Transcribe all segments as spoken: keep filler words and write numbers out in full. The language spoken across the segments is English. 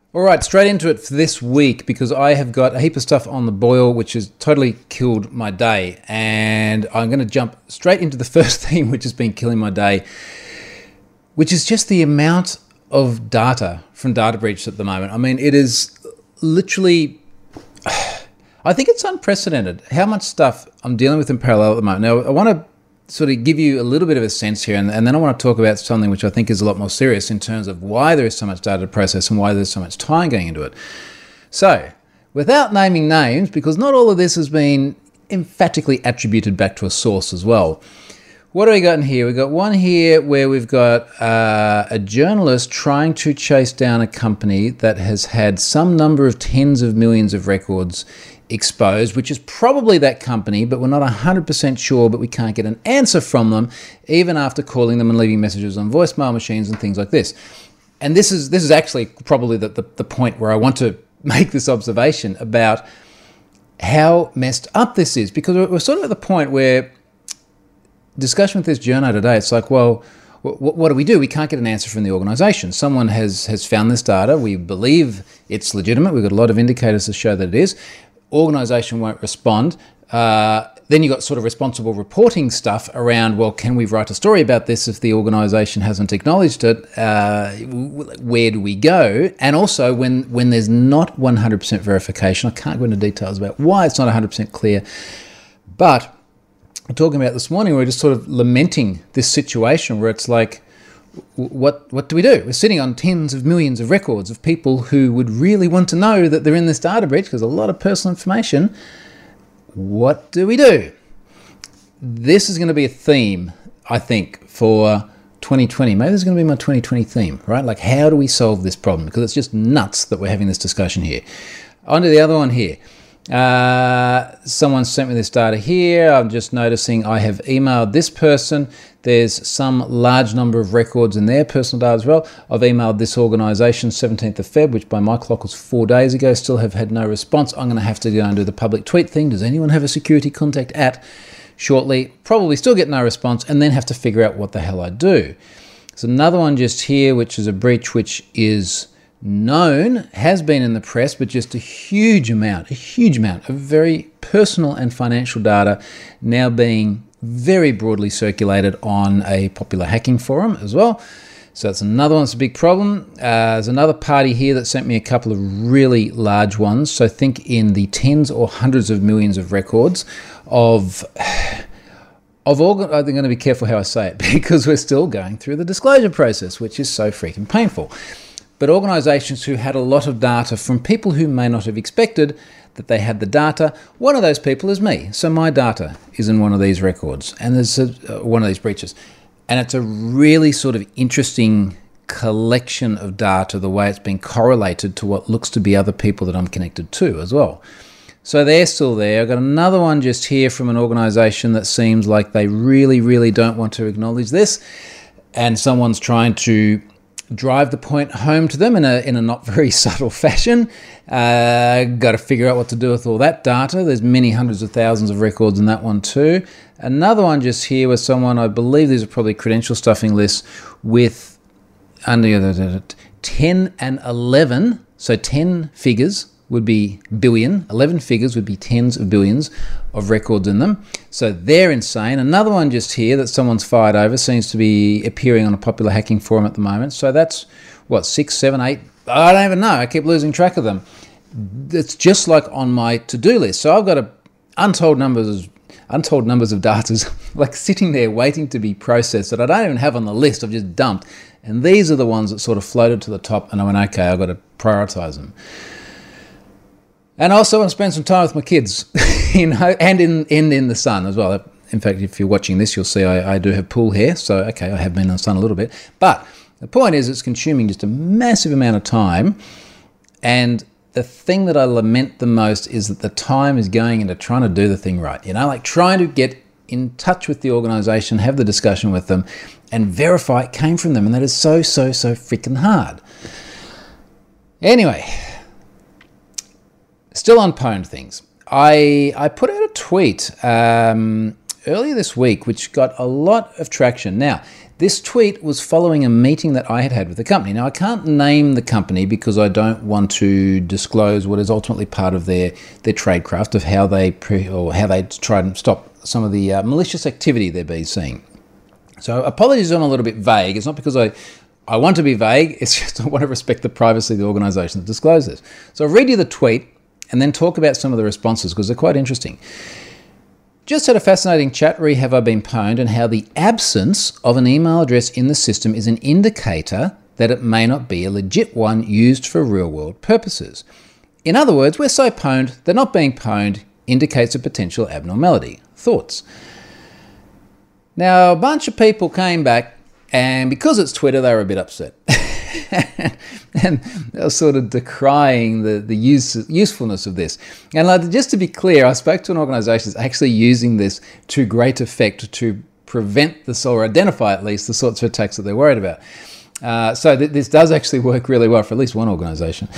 All right, straight into it for this week because I have got a heap of stuff on the boil which has totally killed my day, and I'm going to jump straight into the first thing which has been killing my day, which is just the amount of data from data breaches at the moment. I mean, it is literally, I think it's unprecedented how much stuff I'm dealing with in parallel at the moment. Now, I want to sort of give you a little bit of a sense here, and, and then I want to talk about something which I think is a lot more serious in terms of why there is so much data to process and why there's so much time going into it. So, without naming names, because not all of this has been emphatically attributed back to a source as well. What do we got in here? We've got one here where we've got uh, a journalist trying to chase down a company that has had some number of tens of millions of records exposed, which is probably that company, but we're not one hundred percent sure, but we can't get an answer from them, even after calling them and leaving messages on voicemail machines and things like this. And this is this is actually probably the, the, the point where I want to make this observation about how messed up this is, because we're sort of at the point where discussion with this journo today, it's like, well, what do we do? We can't get an answer from the organisation. Someone has, has found this data. We believe it's legitimate. We've got a lot of indicators to show that it is. Organisation won't respond. Uh, then you've got sort of responsible reporting stuff around, well, can we write a story about this if the organisation hasn't acknowledged it? Uh, where do we go? And also, when, when there's not one hundred percent verification, I can't go into details about why it's not one hundred percent clear, but we're talking about this morning, we're just sort of lamenting this situation where it's like, what what do we do? We're sitting on tens of millions of records of people who would really want to know that they're in this data breach because a lot of personal information. What do we do? This is going to be a theme, I think, for twenty twenty. Maybe this is going to be my twenty twenty theme, right? Like, how do we solve this problem? Because it's just nuts that we're having this discussion here. On to the other one here. Uh, someone sent me this data here. I'm just noticing I have emailed this person. There's some large number of records in their personal data as well. I've emailed this organisation seventeenth of February, which by my clock was four days ago. Still have had no response. I'm going to have to go and do the public tweet thing. Does anyone have a security contact at? Shortly. Probably still get no response, and then have to figure out what the hell I do. There's another one just here, which is a breach which is known, has been in the press, but just a huge amount, a huge amount of very personal and financial data now being very broadly circulated on a popular hacking forum as well. So that's another one that's a big problem. Uh, there's another party here that sent me a couple of really large ones. So think in the tens or hundreds of millions of records of... Of organ- I'm going to be careful how I say it because we're still going through the disclosure process, which is so freaking painful. But organisations who had a lot of data from people who may not have expected that they had the data. One of those people is me. So my data is in one of these records, and there's a, uh, one of these breaches. And it's a really sort of interesting collection of data, the way it's been correlated to what looks to be other people that I'm connected to as well. So they're still there. I've got another one just here from an organisation that seems like they really, really don't want to acknowledge this. And someone's trying to drive the point home to them in a in a not very subtle fashion. Uh, got to figure out what to do with all that data. There's many hundreds of thousands of records in that one too. Another one just here with someone, I believe these are probably credential stuffing lists with under ten and eleven, so ten figures would be billion, eleven figures would be tens of billions of records in them. So they're insane. Another one just here that someone's fired over seems to be appearing on a popular hacking forum at the moment. So that's, what, six, seven, eight? I don't even know. I keep losing track of them. It's just like on my to-do list. So I've got a untold numbers, untold numbers of data like sitting there waiting to be processed that I don't even have on the list. I've just dumped. And these are the ones that sort of floated to the top and I went, okay, I've got to prioritize them. And I also want to spend some time with my kids, you know, and in, in, in the sun as well. In fact, if you're watching this, you'll see I, I do have pool hair. So, okay, I have been in the sun a little bit. But the point is it's consuming just a massive amount of time. And the thing that I lament the most is that the time is going into trying to do the thing right. You know, like trying to get in touch with the organisation, have the discussion with them, and verify it came from them. And that is so, so, so freaking hard. Anyway... Still on pwned things. I I put out a tweet um, earlier this week, which got a lot of traction. Now, this tweet was following a meeting that I had had with the company. Now, I can't name the company because I don't want to disclose what is ultimately part of their, their tradecraft of how they pre, or how they try and stop some of the uh, malicious activity they're being seen. So apologies, I'm a little bit vague. It's not because I, I want to be vague. It's just I want to respect the privacy of the organisation that discloses. So I'll read you the tweet and then talk about some of the responses because they're quite interesting. Just had a fascinating chat re Have I Been Pwned and how the absence of an email address in the system is an indicator that it may not be a legit one used for real-world purposes. In other words, we're so pwned that not being pwned indicates a potential abnormality. Thoughts? Now, a bunch of people came back, and because it's Twitter, they were a bit upset. And they were sort of decrying the, the use, usefulness of this. And like, just to be clear, I spoke to an organisation that's actually using this to great effect to prevent this, or identify at least, the sorts of attacks that they're worried about. Uh, so th- this does actually work really well for at least one organisation.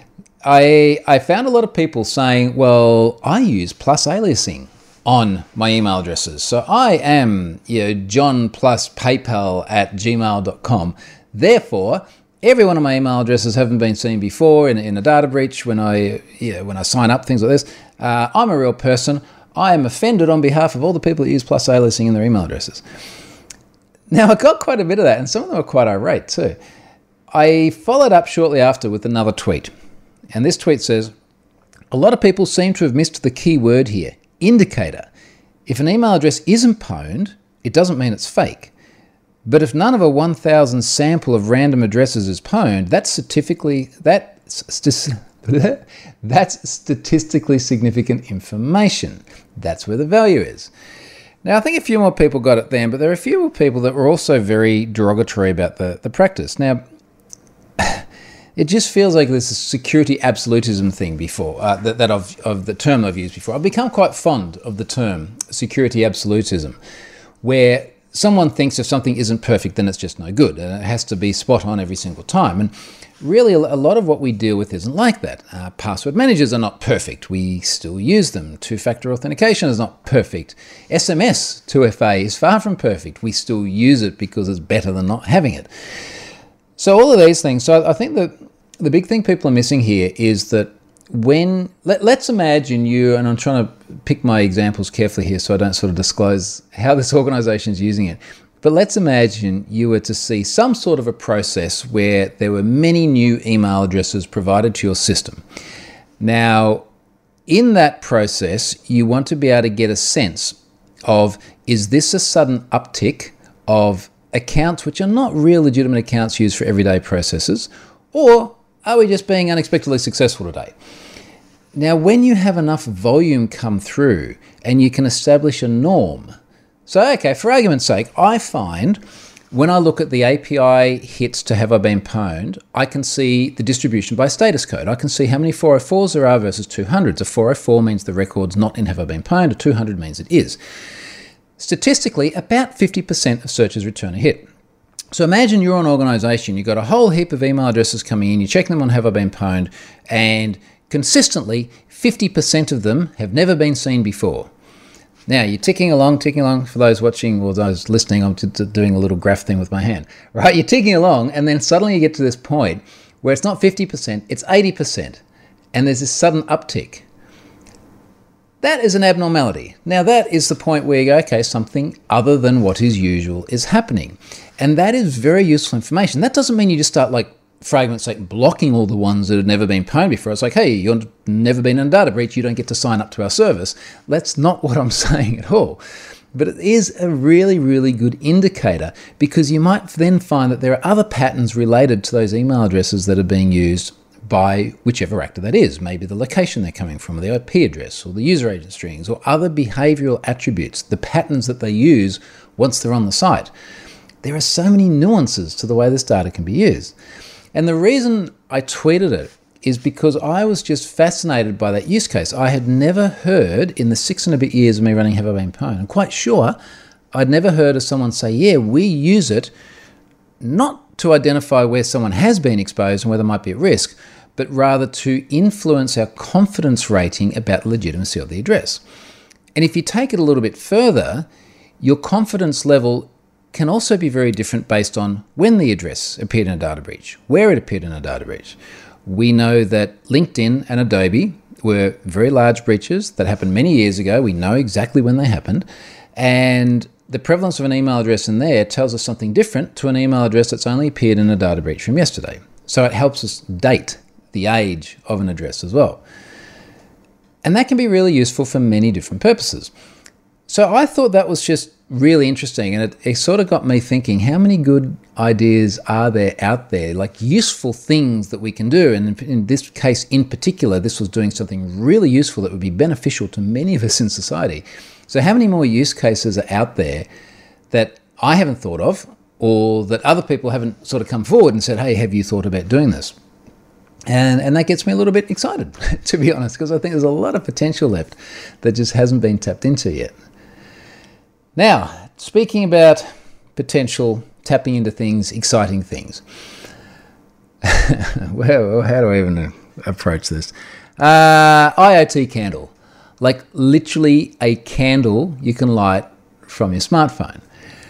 I, I found a lot of people saying, well, I use plus aliasing on my email addresses. So I am, you know, John plus PayPal at gmail dot com. Therefore, every one of my email addresses haven't been seen before in, in a data breach when I, you know, when I sign up, things like this. Uh, I'm a real person. I am offended on behalf of all the people that use plus aliasing in their email addresses. Now, I got quite a bit of that, and some of them were quite irate too. I followed up shortly after with another tweet. And this tweet says, a lot of people seem to have missed the key word here, indicator. If an email address isn't pwned, it doesn't mean it's fake. But if none of a one thousand sample of random addresses is pwned, that's statistically, that's, st- that's statistically significant information. That's where the value is. Now, I think a few more people got it then, but there are a few more people that were also very derogatory about the, the practice. Now, it just feels like this security absolutism thing before, uh, that, that I've, of the term I've used before. I've become quite fond of the term security absolutism, where someone thinks if something isn't perfect, then it's just no good, and it has to be spot on every single time. And really, a lot of what we deal with isn't like that. Uh, password managers are not perfect. We still use them. Two-factor authentication is not perfect. S M S two F A is far from perfect. We still use it because it's better than not having it. So all of these things. So I think that the big thing people are missing here is that when, let, let's imagine you, and I'm trying to pick my examples carefully here so I don't sort of disclose how this organisation is using it, but let's imagine you were to see some sort of a process where there were many new email addresses provided to your system. Now, in that process, you want to be able to get a sense of, is this a sudden uptick of accounts which are not real legitimate accounts used for everyday processes, or are we just being unexpectedly successful today? Now, when you have enough volume come through and you can establish a norm, so okay, for argument's sake, I find when I look at the A P I hits to Have I Been Pwned, I can see the distribution by status code. I can see how many four oh fours there are versus two hundreds. A four oh four means the record's not in Have I Been Pwned, a two hundred means it is. Statistically, about fifty percent of searches return a hit. So imagine you're an organisation, you've got a whole heap of email addresses coming in, you check them on Have I Been Pwned, and consistently fifty percent of them have never been seen before. Now, you're ticking along, ticking along, for those watching or those listening, I'm doing a little graph thing with my hand, right? You're ticking along, and then suddenly you get to this point where it's not fifty percent, it's eighty percent, and there's this sudden uptick. That is an abnormality. Now, that is the point where you go, okay, something other than what is usual is happening. And that is very useful information. That doesn't mean you just start, like, for argument's sake, blocking all the ones that have never been pwned before. It's like, hey, you've never been in a data breach, you don't get to sign up to our service. That's not what I'm saying at all. But it is a really, really good indicator, because you might then find that there are other patterns related to those email addresses that are being used by whichever actor that is. Maybe the location they're coming from, or the I P address, or the user agent strings, or other behavioral attributes, the patterns that they use once they're on the site. There are so many nuances to the way this data can be used. And the reason I tweeted it is because I was just fascinated by that use case. I had never heard, in the six and a bit years of me running Have I Been Pwned, I'm quite sure I'd never heard of someone say, yeah, we use it not to identify where someone has been exposed and where they might be at risk, but rather to influence our confidence rating about the legitimacy of the address. And if you take it a little bit further, your confidence level can also be very different based on when the address appeared in a data breach, where it appeared in a data breach. We know that LinkedIn and Adobe were very large breaches that happened many years ago. We know exactly when they happened. And the prevalence of an email address in there tells us something different to an email address that's only appeared in a data breach from yesterday. So it helps us date the age of an address as well. And that can be really useful for many different purposes. So I thought that was just really interesting, and it, it sort of got me thinking, how many good ideas are there out there, like useful things that we can do? And in, in this case in particular, this was doing something really useful that would be beneficial to many of us in society. So how many more use cases are out there that I haven't thought of, or that other people haven't sort of come forward and said, hey, have you thought about doing this? And and that gets me a little bit excited, to be honest, because I think there's a lot of potential left that just hasn't been tapped into yet. Now, speaking about potential, tapping into things, exciting things. Well, how do I even approach this? Uh, IoT candle. Like literally a candle you can light from your smartphone.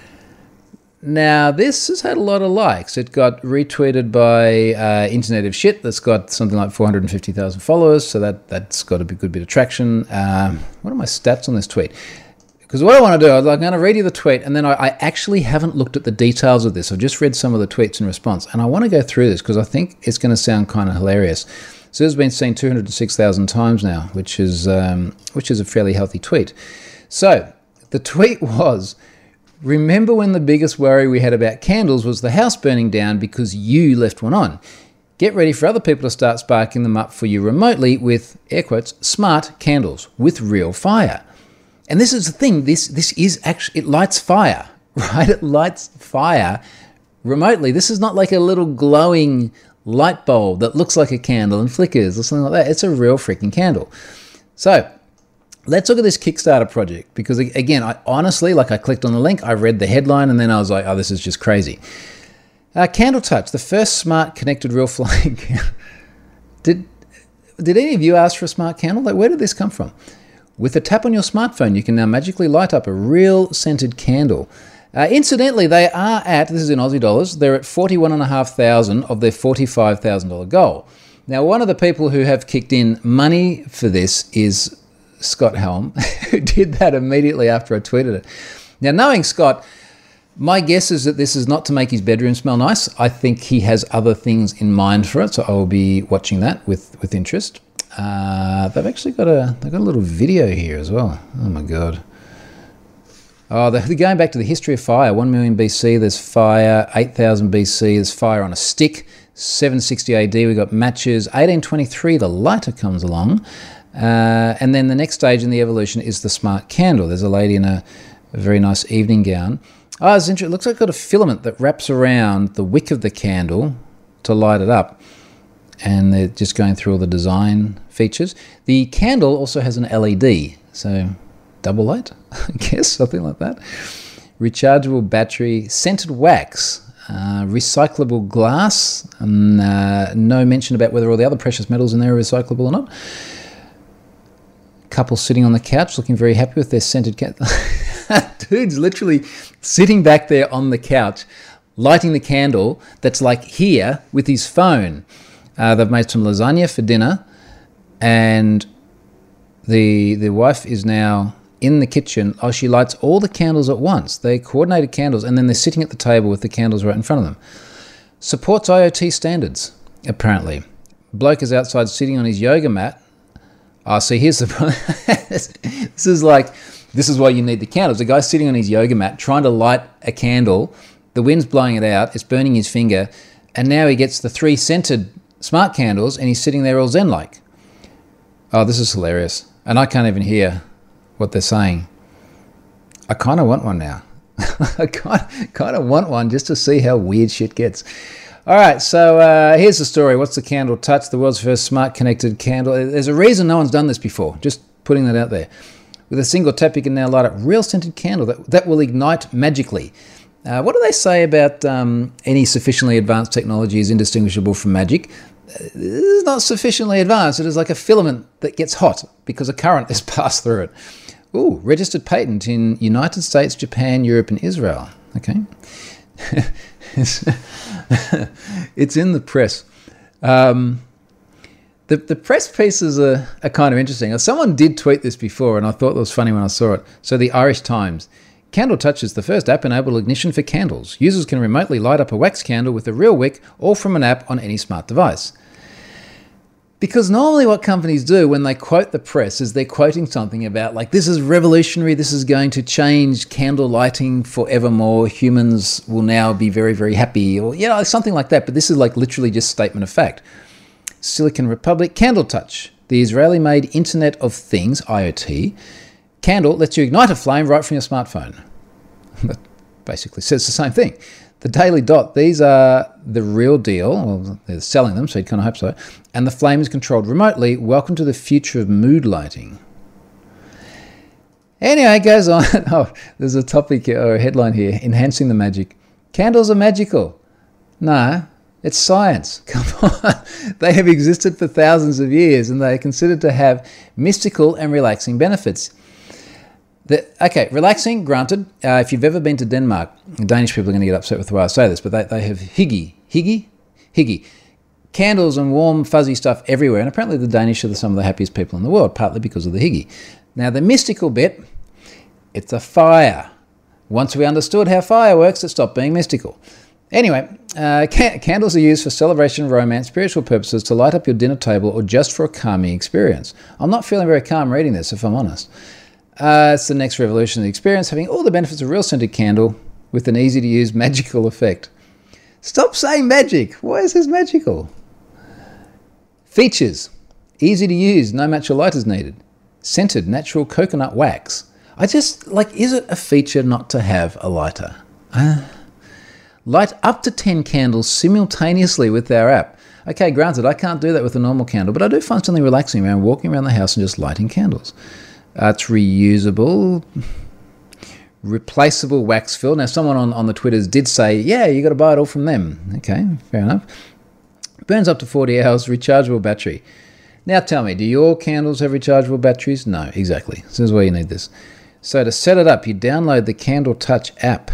Now, this has had a lot of likes. It got retweeted by uh, Internet of Shit. That's got something like four hundred fifty thousand followers, so that, that's got a good bit of traction. Um, what are my stats on this tweet? Because what I want to do, I'm going to read you the tweet, and then I, I actually haven't looked at the details of this. I've just read some of the tweets in response, and I want to go through this because I think it's going to sound kind of hilarious. So this has been seen two hundred six thousand times now, which is um, which is a fairly healthy tweet. So the tweet was, remember when the biggest worry we had about candles was the house burning down because you left one on? Get ready for other people to start sparking them up for you remotely with, air quotes, smart candles with real fire. And this is the thing, this this is actually, it lights fire, right? It lights fire remotely. This is not like a little glowing light bulb that looks like a candle and flickers or something like that. It's a real freaking candle. So let's look at this Kickstarter project, because again, I honestly, like I clicked on the link, I read the headline, and then I was like, oh, this is just crazy. Uh, Candle Touch, the first smart connected real flying candle. Did, did any of you ask for a smart candle? Like, where did this come from? With a tap on your smartphone, you can now magically light up a real scented candle. Uh, incidentally, they are at, this is in Aussie dollars, they're at forty-one thousand five hundred dollars of their forty-five thousand dollars goal. Now, one of the people who have kicked in money for this is Scott Helm, who did that immediately after I tweeted it. Now, knowing Scott, my guess is that this is not to make his bedroom smell nice. I think he has other things in mind for it, so I will be watching that with, with interest. Uh, they've actually got a they've got a little video here as well. Oh my god! Oh, they're going back to the history of fire. One million B C. There's fire. Eight thousand B C. There's fire on a stick. Seven sixty A D. We got matches. Eighteen twenty-three. The lighter comes along, uh, and then the next stage in the evolution is the smart candle. There's a lady in a, a very nice evening gown. Oh, it's interesting. It looks like it's got a filament that wraps around the wick of the candle to light it up. And they're just going through all the design features. The candle also has an L E D, so double light, I guess, something like that. Rechargeable battery, scented wax, uh, recyclable glass, and uh, no mention about whether all the other precious metals in there are recyclable or not. Couple sitting on the couch looking very happy with their scented candle. Dude's literally sitting back there on the couch, lighting the candle that's like here with his phone. Uh, they've made some lasagna for dinner, and the the wife is now in the kitchen. Oh, she lights all the candles at once. They coordinated candles, and then they're sitting at the table with the candles right in front of them. Supports IoT standards, apparently. Bloke is outside sitting on his yoga mat. Oh, see, here's the problem. This is like, this is why you need the candles. The guy's sitting on his yoga mat trying to light a candle. The wind's blowing it out. It's burning his finger. And now he gets the three scented smart candles, and he's sitting there all zen-like. Oh, this is hilarious. And I can't even hear what they're saying. I kind of want one now. I kind of want one just to see how weird shit gets. All right, so uh, here's the story. What's the Candle Touch? The world's first smart connected candle. There's a reason no one's done this before. Just putting that out there. With a single tap, you can now light up a real scented candle that, that will ignite magically. Uh, what do they say about um, any sufficiently advanced technology is indistinguishable from magic? This is not sufficiently advanced. It is like a filament that gets hot because a current is passed through it. Ooh, registered patent in United States, Japan, Europe, and Israel. Okay. it's, it's in the press. Um, the, the press pieces are, are kind of interesting. Someone did tweet this before, and I thought it was funny when I saw it. So the Irish Times. Candle Touch is the first app-enabled ignition for candles. Users can remotely light up a wax candle with a real wick or from an app on any smart device. Because normally what companies do when they quote the press is they're quoting something about like, this is revolutionary, this is going to change candle lighting forevermore, humans will now be very, very happy, or you know, something like that. But this is like literally just statement of fact. Silicon Republic, Candle Touch, the Israeli-made Internet of Things, IoT, candle lets you ignite a flame right from your smartphone. That basically says the same thing. The Daily Dot, these are the real deal. Well, they're selling them, so you'd kind of hope so. And the flame is controlled remotely. Welcome to the future of mood lighting. Anyway, it goes on. Oh, there's a topic or a headline here. Enhancing the magic. Candles are magical. No, it's science. Come on. They have existed for thousands of years, and they are considered to have mystical and relaxing benefits. The, okay, relaxing, granted. Uh, if you've ever been to Denmark, Danish people are going to get upset with the way I say this, but they, they have hygge, hygge, hygge, candles and warm, fuzzy stuff everywhere. And apparently the Danish are the, some of the happiest people in the world, partly because of the hygge. Now, the mystical bit, it's a fire. Once we understood how fire works, it stopped being mystical. Anyway, uh, can- candles are used for celebration, romance, spiritual purposes, to light up your dinner table, or just for a calming experience. I'm not feeling very calm reading this, if I'm honest. Uh, it's the next revolution of the experience, having all the benefits of a real scented candle with an easy-to-use magical effect. Stop saying magic. Why is this magical? Features. Easy to use, no match or light is needed. Scented natural coconut wax. I just, like, is it a feature not to have a lighter? Uh, light up to ten candles simultaneously with our app. Okay, granted, I can't do that with a normal candle, but I do find something relaxing around walking around the house and just lighting candles. Uh, it's reusable, replaceable wax fill. Now, someone on, on the Twitters did say, yeah, you got to buy it all from them. Okay, fair enough. Burns up to forty hours, rechargeable battery. Now tell me, do your candles have rechargeable batteries? No, exactly. This is why you need this. So to set it up, you download the Candle Touch app.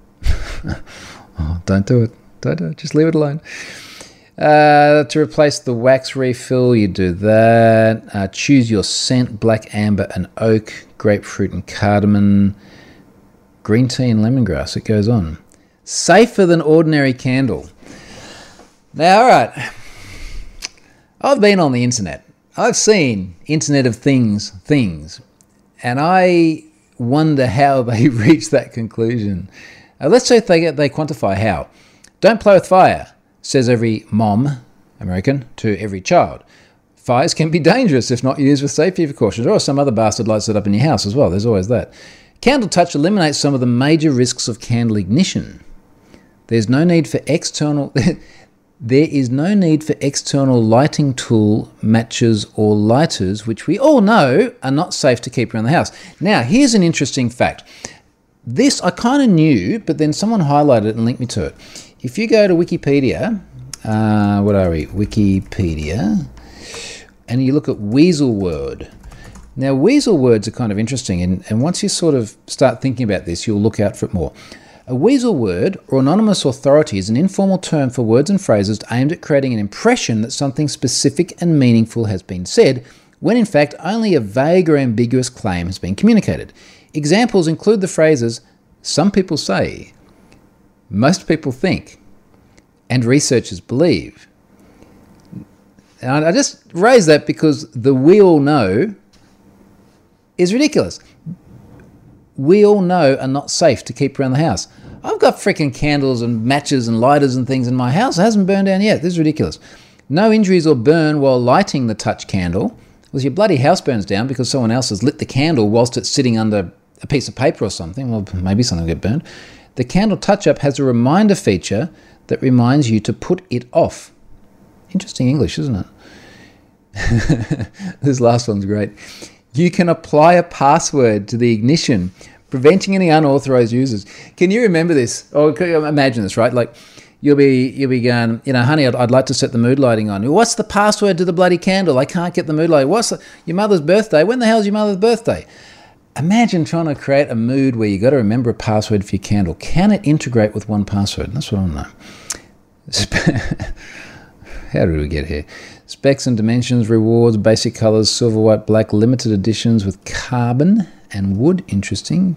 Oh, don't do it. Don't do it. Just leave it alone. Uh, to replace the wax refill, you do that. Uh, choose your scent, black, amber, and oak, grapefruit and cardamom, green tea and lemongrass. It goes on. Safer than ordinary candle. Now, all right. I've been on the internet. I've seen Internet of Things things, and I wonder how they reach that conclusion. Uh, let's say they get, they quantify how. Don't play with fire, says every mom, American, to every child. Fires can be dangerous if not used with safety precautions, or some other bastard lights it up in your house as well. There's always that. Candle Touch eliminates some of the major risks of candle ignition. There's no need for external... There is no need for external lighting tool, matches, or lighters, which we all know are not safe to keep around the house. Now, here's an interesting fact. This I kind of knew, but then someone highlighted it and linked me to it. If you go to Wikipedia, uh, what are we? Wikipedia, and you look at weasel word. Now, weasel words are kind of interesting, and, and once you sort of start thinking about this, you'll look out for it more. A weasel word, or anonymous authority, is an informal term for words and phrases aimed at creating an impression that something specific and meaningful has been said, when in fact only a vague or ambiguous claim has been communicated. Examples include the phrases, some people say, most people think, and researchers believe. And I just raise that because the we all know is ridiculous. We all know are not safe to keep around the house. I've got freaking candles and matches and lighters and things in my house. It hasn't burned down yet. This is ridiculous. No injuries or burn while lighting the touch candle. Well, your bloody house burns down because someone else has lit the candle whilst it's sitting under a piece of paper or something. Well, maybe something will get burned. The Candle Touch app has a reminder feature that reminds you to put it off. Interesting English, isn't it? This last one's great. You can apply a password to the ignition, preventing any unauthorized users. Can you remember this? Or can you imagine this, right? Like, you'll be you'll be going, you know, honey, I'd, I'd like to set the mood lighting on. What's the password to the bloody candle? I can't get the mood lighting. What's the, your mother's birthday? When the hell's your mother's birthday? Imagine trying to create a mood where you got to remember a password for your candle. Can it integrate with one password? That's what I want to know. How did we get here? Specs and dimensions, rewards, basic colors, silver, white, black, limited editions with carbon and wood. Interesting.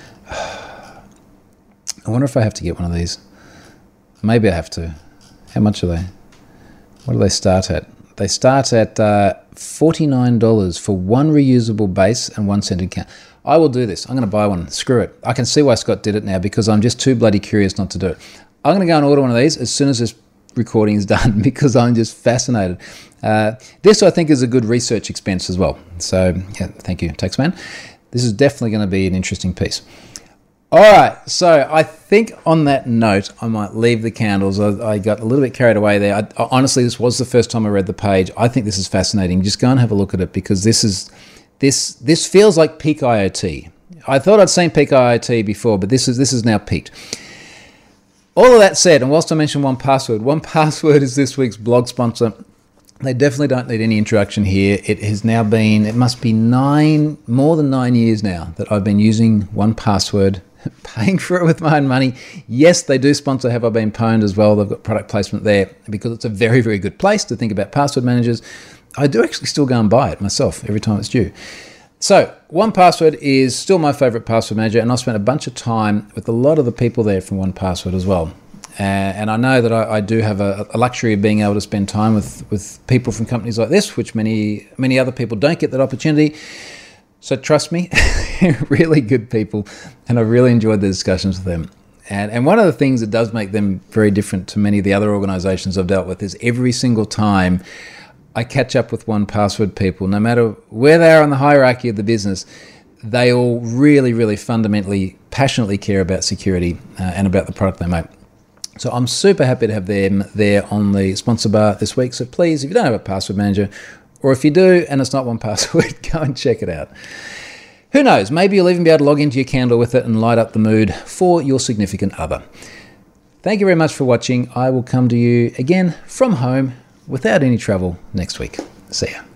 I wonder if I have to get one of these. Maybe I have to. How much are they? What do they start at? They start at uh, forty-nine dollars for one reusable base and one scented candle. I will do this. I'm going to buy one. Screw it. I can see why Scott did it now because I'm just too bloody curious not to do it. I'm going to go and order one of these as soon as this recording is done because I'm just fascinated. Uh, this, I think, is a good research expense as well. So, yeah, thank you, Taxman. This is definitely going to be an interesting piece. All right, so I think on that note, I might leave the candles. I, I got a little bit carried away there. I, honestly, this was the first time I read the page. I think this is fascinating. Just go and have a look at it because this is this this feels like peak I O T. I thought I'd seen peak I O T before, but this is this is now peaked. All of that said, and whilst I mentioned one password, one password is this week's blog sponsor. They definitely don't need any introduction here. It has now been, it must be nine, more than nine years now that I've been using one password, paying for it with my own money. Yes, they do sponsor Have I Been Pwned as well. They've got product placement there because it's a very, very good place to think about password managers. I do actually still go and buy it myself every time it's due. So one password is still my favorite password manager, and I've spent a bunch of time with a lot of the people there from one password as well. Uh, and I know that I, I do have a, a luxury of being able to spend time with, with people from companies like this, which many many other people don't get that opportunity. So trust me, really good people, and I really enjoyed the discussions with them. And, and one of the things that does make them very different to many of the other organizations I've dealt with is every single time I catch up with one password people, no matter where they are on the hierarchy of the business, they all really, really fundamentally, passionately care about security uh, and about the product they make. So I'm super happy to have them there on the sponsor bar this week. So please, if you don't have a password manager, or if you do and it's not one password, go and check it out. Who knows, maybe you'll even be able to log into your candle with it and light up the mood for your significant other. Thank you very much for watching. I will come to you again from home without any travel next week. See ya.